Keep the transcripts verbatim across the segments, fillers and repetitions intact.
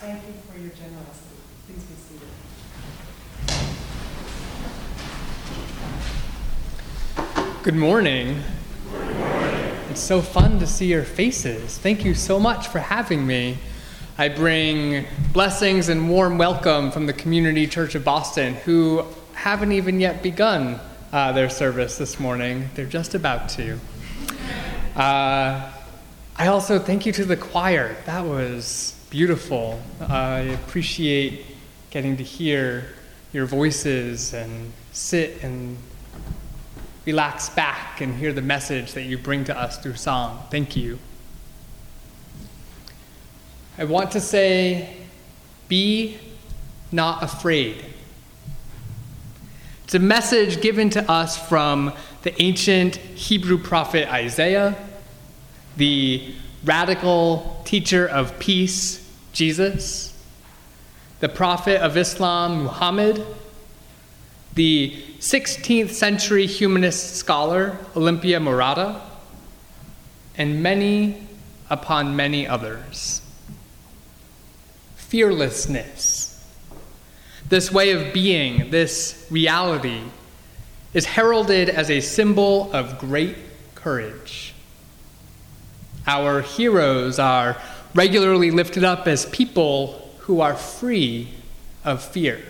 Thank you for your generosity. Please be seated. Good morning. Good morning. It's so fun to see your faces. Thank you so much for having me. I bring blessings and warm welcome from the Community Church of Boston, who haven't even yet begun uh, their service this morning. They're just about to. Uh, I also thank you to the choir. That was beautiful. Uh, I appreciate getting to hear your voices and sit and relax back and hear the message that you bring to us through song. Thank you. I want to say, be not afraid. It's a message given to us from the ancient Hebrew prophet Isaiah, the radical teacher of peace, Jesus, the prophet of Islam, Muhammad, the sixteenth century humanist scholar, Olympia Murata, and many upon many others. Fearlessness, this way of being, this reality, is heralded as a symbol of great courage. Our heroes are regularly lifted up as people who are free of fear.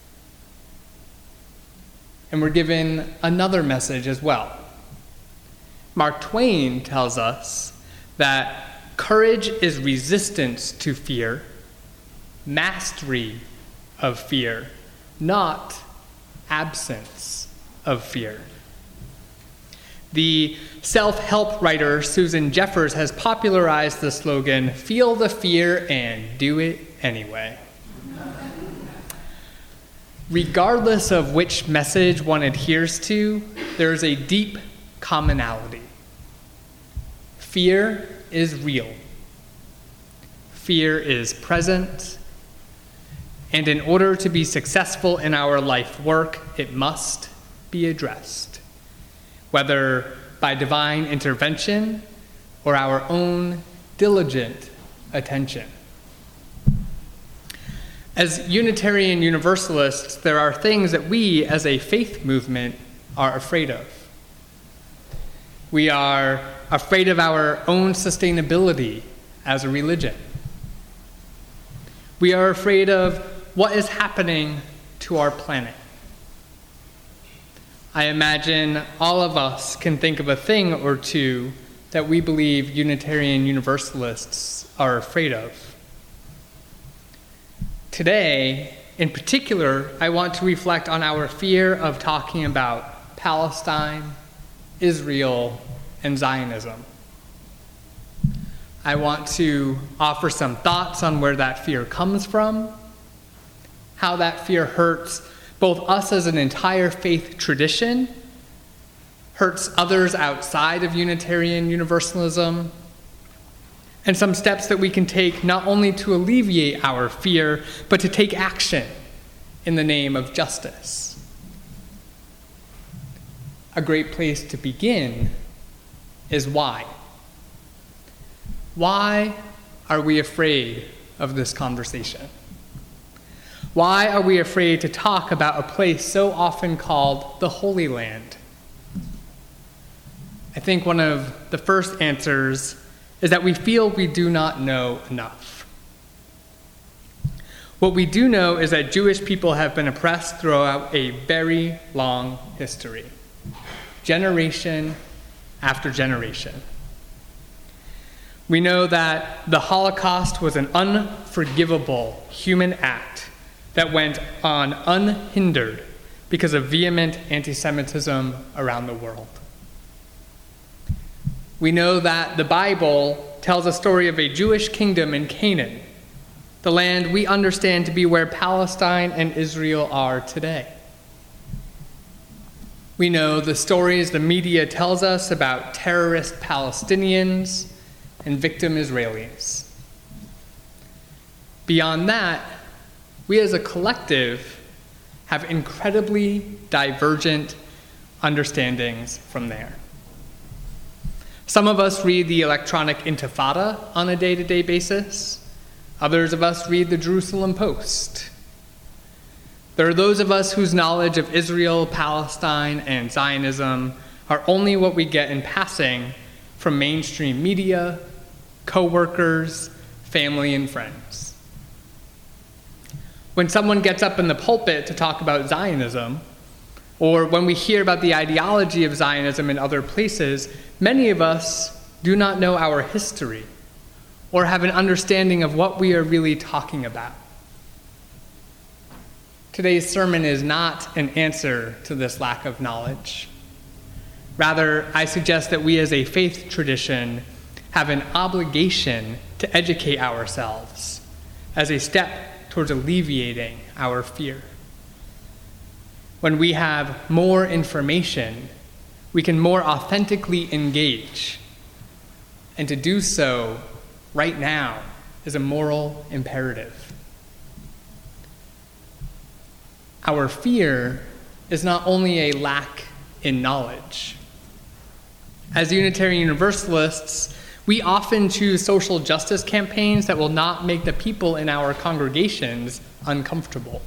And we're given another message as well. Mark Twain tells us that courage is resistance to fear, mastery of fear, not absence of fear. The self-help writer Susan Jeffers has popularized the slogan, "Feel the fear and do it anyway." Regardless of which message one adheres to, there is a deep commonality. Fear is real. Fear is present. And in order to be successful in our life work, it must be addressed, whether by divine intervention or our own diligent attention. As Unitarian Universalists, there are things that we as a faith movement are afraid of. We are afraid of our own sustainability as a religion. We are afraid of what is happening to our planet. I imagine all of us can think of a thing or two that we believe Unitarian Universalists are afraid of. Today, in particular, I want to reflect on our fear of talking about Palestine, Israel, and Zionism. I want to offer some thoughts on where that fear comes from, how that fear hurts both us as an entire faith tradition, hurts others outside of Unitarian Universalism, and some steps that we can take not only to alleviate our fear, but to take action in the name of justice. A great place to begin is why. Why are we afraid of this conversation? Why are we afraid to talk about a place so often called the Holy Land? I think one of the first answers is that we feel we do not know enough. What we do know is that Jewish people have been oppressed throughout a very long history, generation after generation. We know that the Holocaust was an unforgivable human act that went on unhindered because of vehement anti-Semitism around the world. We know that the Bible tells a story of a Jewish kingdom in Canaan, the land we understand to be where Palestine and Israel are today. We know the stories the media tells us about terrorist Palestinians and victim Israelis. Beyond that, we as a collective have incredibly divergent understandings from there. Some of us read the electronic intifada on a day-to-day basis. Others of us read the Jerusalem Post. There are those of us whose knowledge of Israel, Palestine, and Zionism are only what we get in passing from mainstream media, co-workers, family, and friends. When someone gets up in the pulpit to talk about Zionism, or when we hear about the ideology of Zionism in other places, many of us do not know our history or have an understanding of what we are really talking about. Today's sermon is not an answer to this lack of knowledge. Rather, I suggest that we as a faith tradition have an obligation to educate ourselves as a step towards alleviating our fear. When we have more information, we can more authentically engage. And to do so right now is a moral imperative. Our fear is not only a lack in knowledge. As Unitarian Universalists, we often choose social justice campaigns that will not make the people in our congregations uncomfortable.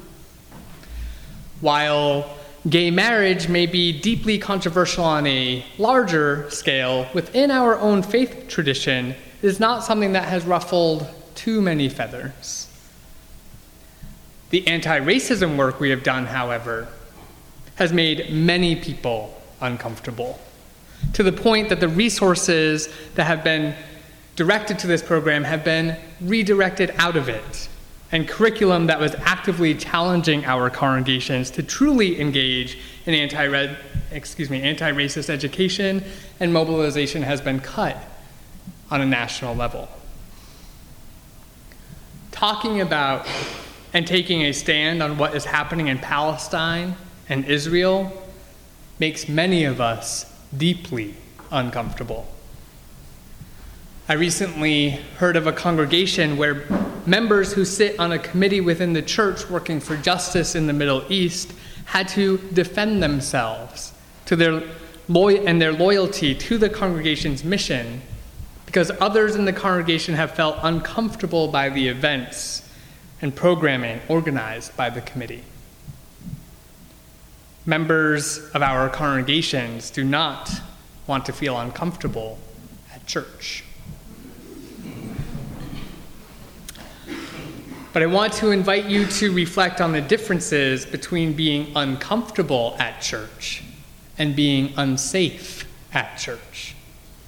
While gay marriage may be deeply controversial on a larger scale, within our own faith tradition, it is not something that has ruffled too many feathers. The anti-racism work we have done, however, has made many people uncomfortable, to the point that the resources that have been directed to this program have been redirected out of it, and curriculum that was actively challenging our congregations to truly engage in anti excuse me, anti-racist education and mobilization has been cut on a national level. Talking about and taking a stand on what is happening in Palestine and Israel makes many of us deeply uncomfortable. I recently heard of a congregation where members who sit on a committee within the church working for justice in the Middle East had to defend themselves to their loy- and their loyalty to the congregation's mission because others in the congregation have felt uncomfortable by the events and programming organized by the committee. Members of our congregations do not want to feel uncomfortable at church. But I want to invite you to reflect on the differences between being uncomfortable at church and being unsafe at church.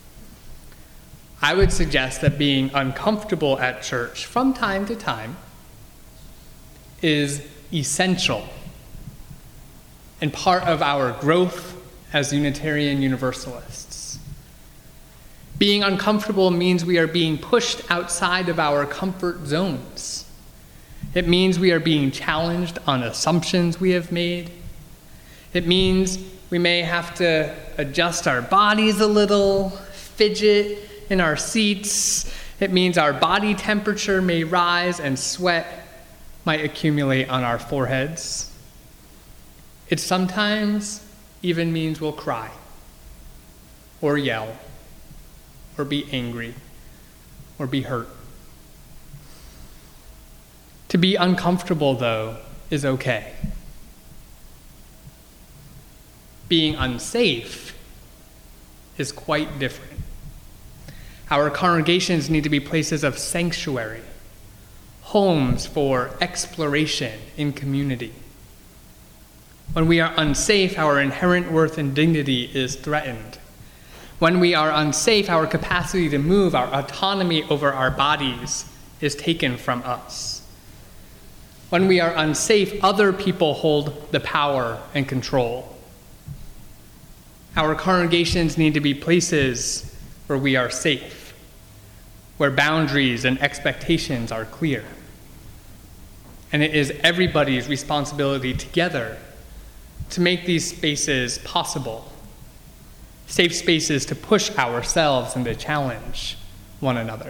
I would suggest that being uncomfortable at church from time to time is essential and part of our growth as Unitarian Universalists. Being uncomfortable means we are being pushed outside of our comfort zones. It means we are being challenged on assumptions we have made. It means we may have to adjust our bodies a little, fidget in our seats. It means our body temperature may rise and sweat might accumulate on our foreheads. It sometimes even means we'll cry, or yell, or be angry, or be hurt. To be uncomfortable, though, is okay. Being unsafe is quite different. Our congregations need to be places of sanctuary, homes for exploration in community. When we are unsafe, our inherent worth and dignity is threatened. When we are unsafe, our capacity to move, our autonomy over our bodies is taken from us. When we are unsafe, other people hold the power and control. Our congregations need to be places where we are safe, where boundaries and expectations are clear. And it is everybody's responsibility together to make these spaces possible, safe spaces to push ourselves and to challenge one another.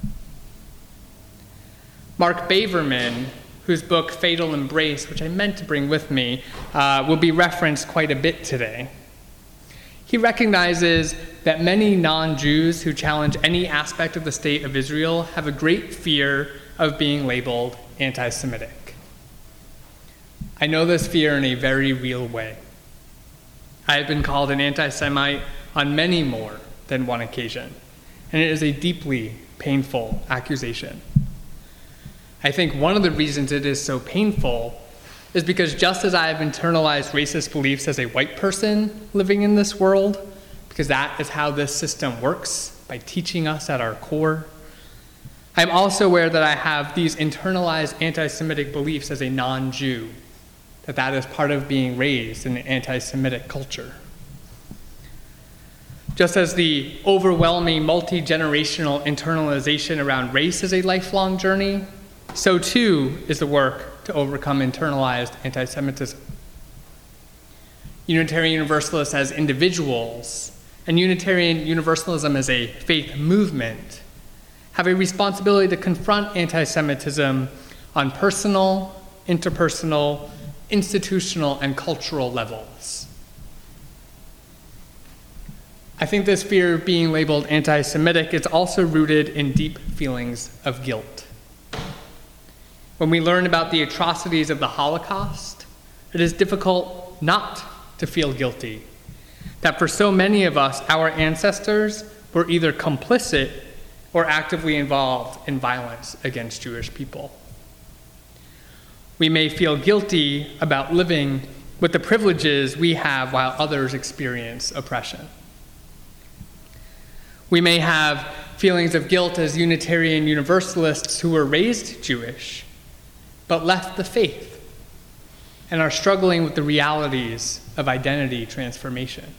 Mark Baverman, whose book Fatal Embrace, which I meant to bring with me, uh, will be referenced quite a bit today. He recognizes that many non-Jews who challenge any aspect of the state of Israel have a great fear of being labeled anti-Semitic. I know this fear in a very real way. I have been called an anti-Semite on many more than one occasion, and it is a deeply painful accusation. I think one of the reasons it is so painful is because just as I have internalized racist beliefs as a white person living in this world, because that is how this system works, by teaching us at our core, I'm also aware that I have these internalized anti-Semitic beliefs as a non-Jew, that that is part of being raised in an anti-Semitic culture. Just as the overwhelming multi-generational internalization around race is a lifelong journey, so too is the work to overcome internalized anti-Semitism. Unitarian Universalists as individuals, and Unitarian Universalism as a faith movement, have a responsibility to confront anti-Semitism on personal, interpersonal, institutional, and cultural levels. I think this fear of being labeled anti-Semitic is also rooted in deep feelings of guilt. When we learn about the atrocities of the Holocaust, it is difficult not to feel guilty that for so many of us, our ancestors were either complicit or actively involved in violence against Jewish people. We may feel guilty about living with the privileges we have while others experience oppression. We may have feelings of guilt as Unitarian Universalists who were raised Jewish, but left the faith and are struggling with the realities of identity transformation.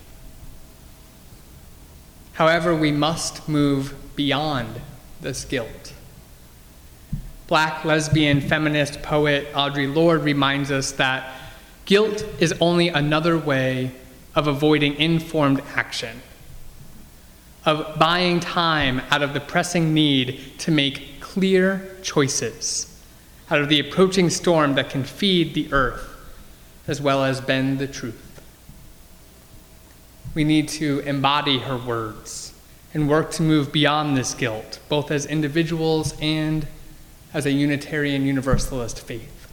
However, we must move beyond this guilt. Black lesbian feminist poet Audre Lorde reminds us that guilt is only another way of avoiding informed action, of buying time out of the pressing need to make clear choices, out of the approaching storm that can feed the earth as well as bend the truth. We need to embody her words and work to move beyond this guilt, both as individuals and as a Unitarian Universalist faith.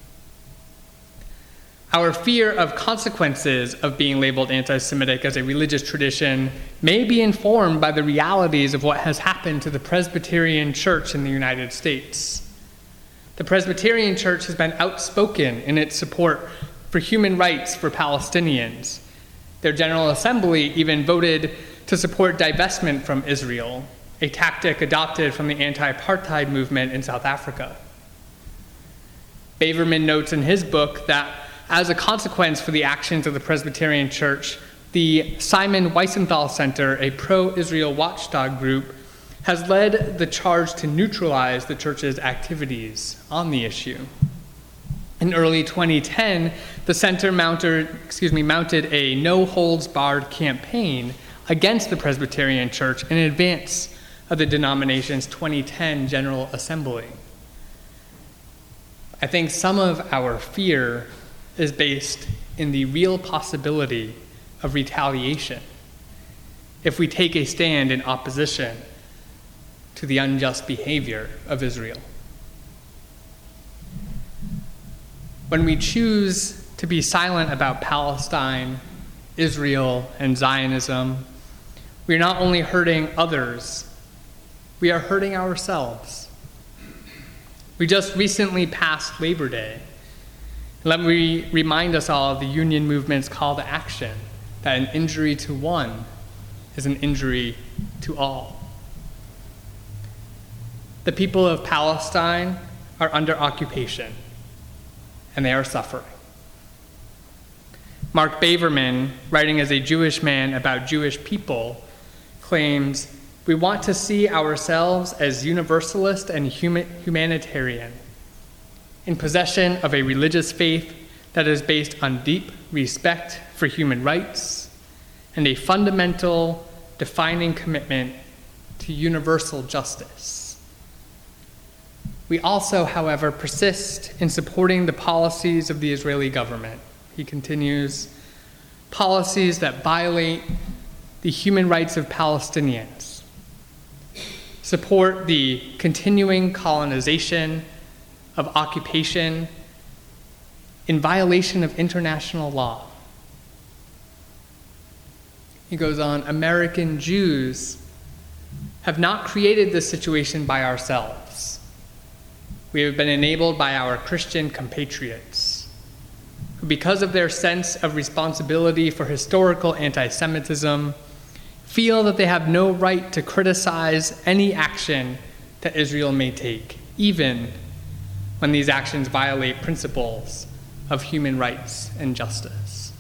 Our fear of consequences of being labeled anti-Semitic as a religious tradition may be informed by the realities of what has happened to the Presbyterian Church in the United States. The Presbyterian Church has been outspoken in its support for human rights for Palestinians. Their General Assembly even voted to support divestment from Israel, a tactic adopted from the anti-apartheid movement in South Africa. Baverman notes in his book that as a consequence for the actions of the Presbyterian Church, the Simon Wiesenthal Center, a pro-Israel watchdog group, has led the charge to neutralize the church's activities on the issue. In early twenty ten, the center mounted, excuse me, mounted a no-holds-barred campaign against the Presbyterian Church in advance of the denomination's twenty ten General Assembly. I think some of our fear is based in the real possibility of retaliation if we take a stand in opposition to the unjust behavior of Israel. When we choose to be silent about Palestine, Israel, and Zionism, we are not only hurting others, we are hurting ourselves. We just recently passed Labor Day. Let me remind us all of the union movement's call to action, that an injury to one is an injury to all. The people of Palestine are under occupation, and they are suffering. Mark Baverman, writing as a Jewish man about Jewish people, claims, "We want to see ourselves as universalist and human, humanitarian, in possession of a religious faith that is based on deep respect for human rights and a fundamental, defining commitment to universal justice. We also, however, persist in supporting the policies of the Israeli government," he continues, "policies that violate the human rights of Palestinians, support the continuing colonization, of occupation, in violation of international law. He goes on, American Jews have not created this situation by ourselves. We have been enabled by our Christian compatriots, who, because of their sense of responsibility for historical anti-Semitism, feel that they have no right to criticize any action that Israel may take, even when these actions violate principles of human rights and justice.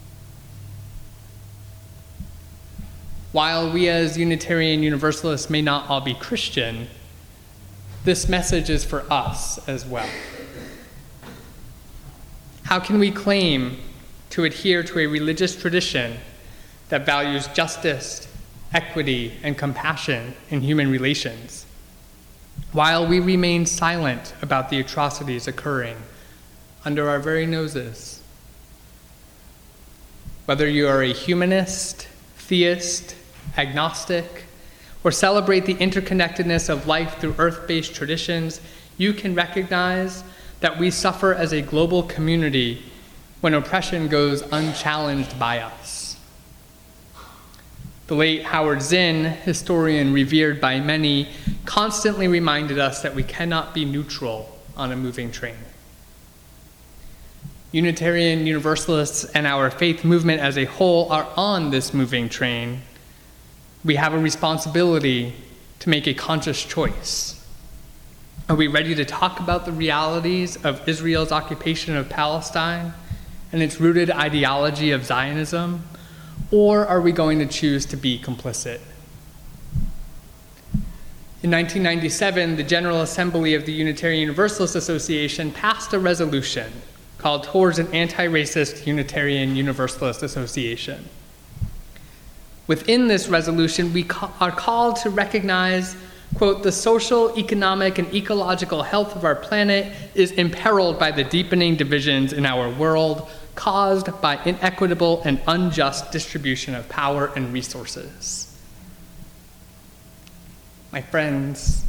While we as Unitarian Universalists may not all be Christian, this message is for us as well. How can we claim to adhere to a religious tradition that values justice, equity, and compassion in human relations, while we remain silent about the atrocities occurring under our very noses? Whether you are a humanist, theist, agnostic, or celebrate the interconnectedness of life through earth-based traditions, you can recognize that we suffer as a global community when oppression goes unchallenged by us. The late Howard Zinn, historian revered by many, constantly reminded us that we cannot be neutral on a moving train. Unitarian Universalists and our faith movement as a whole are on this moving train. We have a responsibility to make a conscious choice. Are we ready to talk about the realities of Israel's occupation of Palestine and its rooted ideology of Zionism, or are we going to choose to be complicit? In nineteen ninety-seven, the General Assembly of the Unitarian Universalist Association passed a resolution called Towards an Anti-Racist Unitarian Universalist Association. Within this resolution, we ca- are called to recognize, quote, the social, economic, and ecological health of our planet is imperiled by the deepening divisions in our world caused by inequitable and unjust distribution of power and resources. My friends,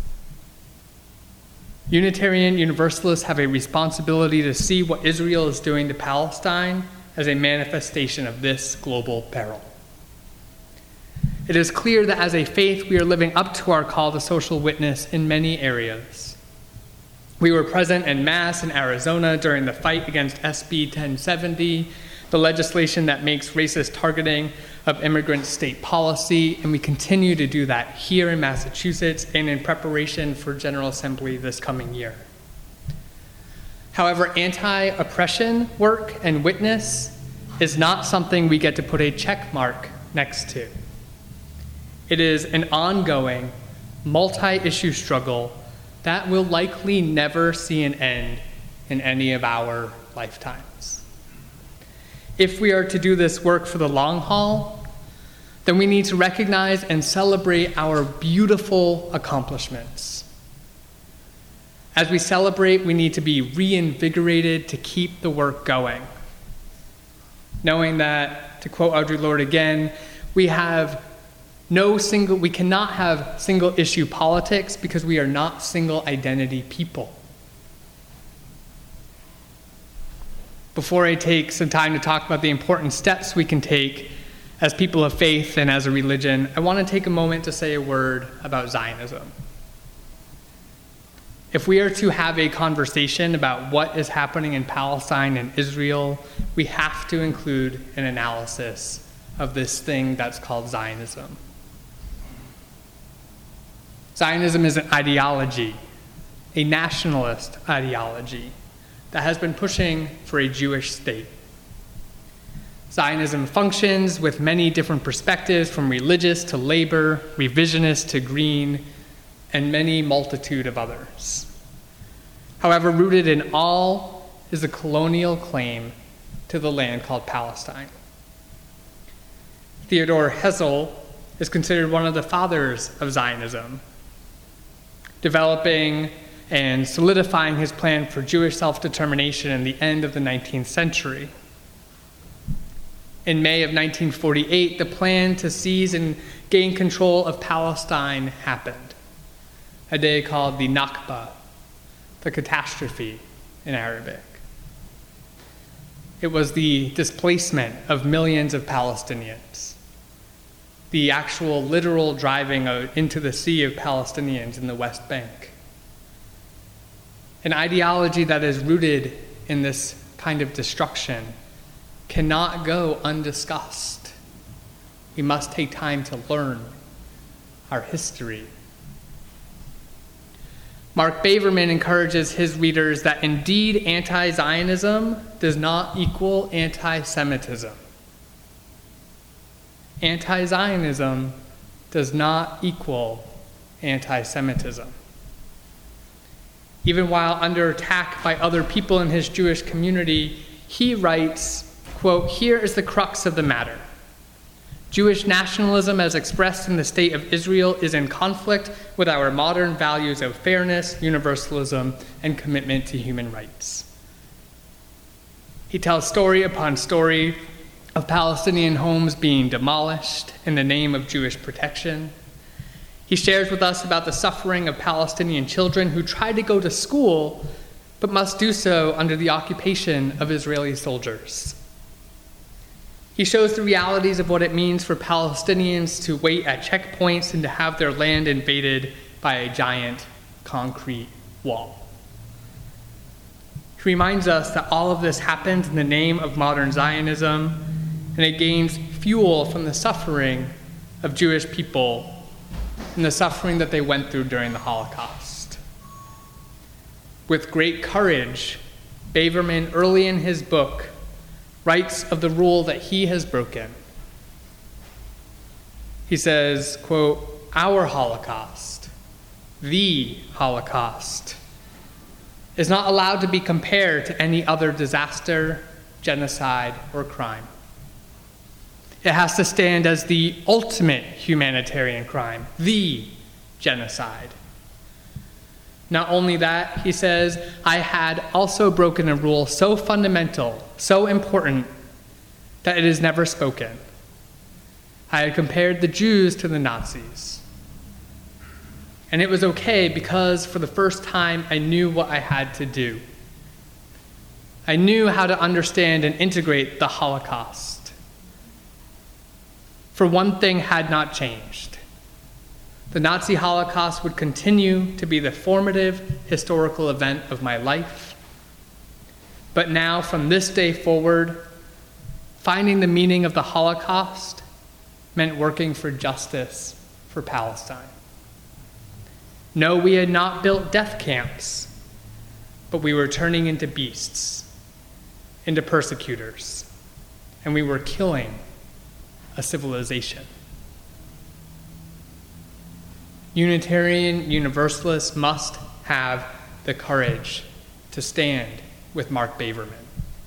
Unitarian Universalists have a responsibility to see what Israel is doing to Palestine as a manifestation of this global peril. It is clear that as a faith, we are living up to our call to social witness in many areas. We were present en masse in Arizona during the fight against S B ten seventy, the legislation that makes racist targeting of immigrant state policy, and we continue to do that here in Massachusetts and in preparation for General Assembly this coming year. However, anti-oppression work and witness is not something we get to put a check mark next to. It is an ongoing, multi-issue struggle that will likely never see an end in any of our lifetimes. If we are to do this work for the long haul, then we need to recognize and celebrate our beautiful accomplishments. As we celebrate, we need to be reinvigorated to keep the work going, knowing that, to quote Audre Lorde again, we have No single, we cannot have single issue politics because we are not single identity people. Before I take some time to talk about the important steps we can take as people of faith and as a religion, I want to take a moment to say a word about Zionism. If we are to have a conversation about what is happening in Palestine and Israel, we have to include an analysis of this thing that's called Zionism. Zionism is an ideology, a nationalist ideology, that has been pushing for a Jewish state. Zionism functions with many different perspectives, from religious to labor, revisionist to green, and many multitude of others. However, rooted in all is a colonial claim to the land called Palestine. Theodor Herzl is considered one of the fathers of Zionism, developing and solidifying his plan for Jewish self-determination in the end of the nineteenth century. In May of nineteen forty-eight, the plan to seize and gain control of Palestine happened. a day called the Nakba, the catastrophe in Arabic. It was the displacement of millions of Palestinians, the actual literal driving of, into the sea of Palestinians in the West Bank. An ideology that is rooted in this kind of destruction cannot go undiscussed. We must take time to learn our history. Mark Baverman encourages his readers that indeed anti-Zionism does not equal anti-Semitism. Anti-Zionism does not equal anti-Semitism. Even while under attack by other people in his Jewish community, he writes, quote, "Here is the crux of the matter. Jewish nationalism as expressed in the state of Israel is in conflict with our modern values of fairness, universalism, and commitment to human rights." He tells story upon story of Palestinian homes being demolished in the name of Jewish protection. He shares with us about the suffering of Palestinian children who try to go to school, but must do so under the occupation of Israeli soldiers. He shows the realities of what it means for Palestinians to wait at checkpoints and to have their land invaded by a giant concrete wall. He reminds us that all of this happened in the name of modern Zionism, and it gains fuel from the suffering of Jewish people and the suffering that they went through during the Holocaust. With great courage, Baverman, early in his book, writes of the rule that he has broken. He says, quote, "Our Holocaust, the Holocaust, is not allowed to be compared to any other disaster, genocide, or crime. It has to stand as the ultimate humanitarian crime, the genocide. Not only that," he says, "I had also broken a rule so fundamental, so important, that it is never spoken. I had compared the Jews to the Nazis. And it was okay because for the first time I knew what I had to do. I knew how to understand and integrate the Holocaust. For one thing had not changed. The Nazi Holocaust would continue to be the formative historical event of my life. But now, from this day forward, finding the meaning of the Holocaust meant working for justice for Palestine. No, we had not built death camps, but we were turning into beasts, into persecutors, and we were killing a civilization." Unitarian Universalists must have the courage to stand with Mark Baverman.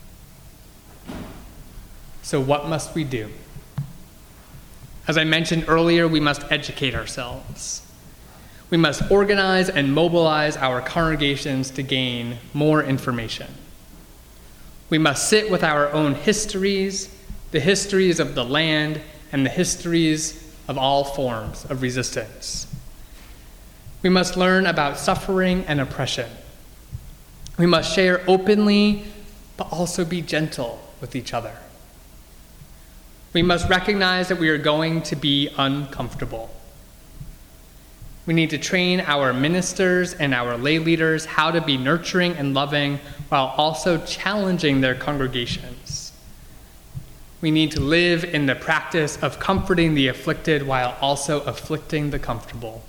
So what must we do? As I mentioned earlier, we must educate ourselves. We must organize and mobilize our congregations to gain more information. We must sit with our own histories, the histories of the land, and the histories of all forms of resistance. We must learn about suffering and oppression. We must share openly, but also be gentle with each other. We must recognize that we are going to be uncomfortable. We need to train our ministers and our lay leaders how to be nurturing and loving while also challenging their congregations. We need to live in the practice of comforting the afflicted while also afflicting the comfortable.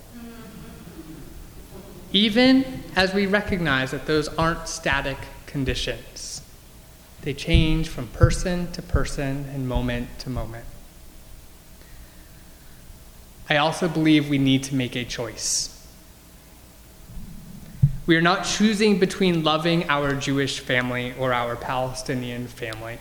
Even as we recognize that those aren't static conditions. They change from person to person and moment to moment. I also believe we need to make a choice. We are not choosing between loving our Jewish family or our Palestinian family.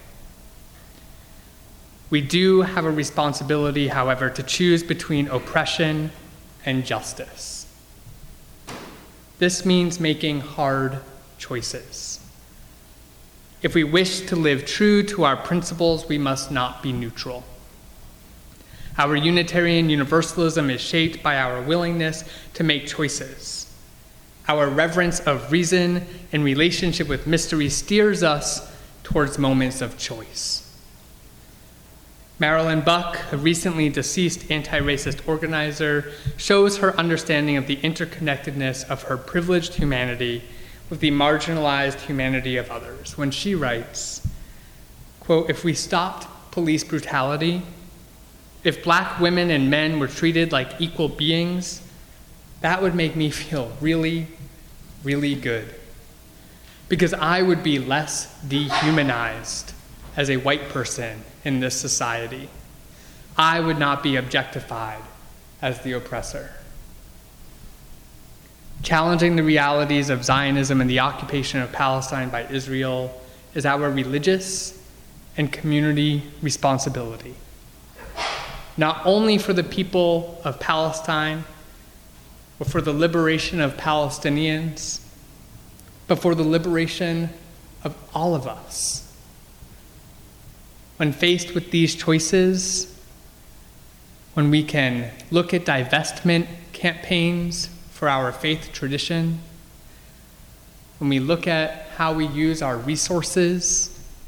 We do have a responsibility, however, to choose between oppression and justice. This means making hard choices. If we wish to live true to our principles, we must not be neutral. Our Unitarian Universalism is shaped by our willingness to make choices. Our reverence of reason and relationship with mystery steers us towards moments of choice. Marilyn Buck, a recently deceased anti-racist organizer, shows her understanding of the interconnectedness of her privileged humanity with the marginalized humanity of others when she writes, quote, "If we stopped police brutality, if black women and men were treated like equal beings, that would make me feel really, really good. Because I would be less dehumanized as a white person in this society. I would not be objectified as the oppressor." Challenging the realities of Zionism and the occupation of Palestine by Israel is our religious and community responsibility, not only for the people of Palestine, but for the liberation of Palestinians, but for the liberation of all of us. When faced with these choices, when we can look at divestment campaigns for our faith tradition, when we look at how we use our resources,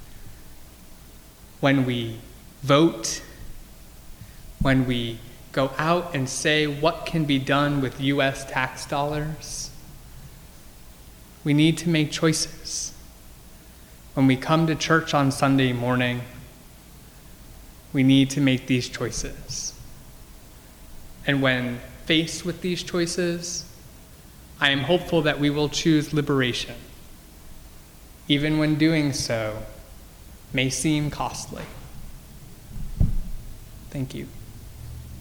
when we vote, when we go out and say what can be done with U S tax dollars, we need to make choices. When we come to church on Sunday morning, we need to make these choices. And when faced with these choices, I am hopeful that we will choose liberation, even when doing so may seem costly. Thank you.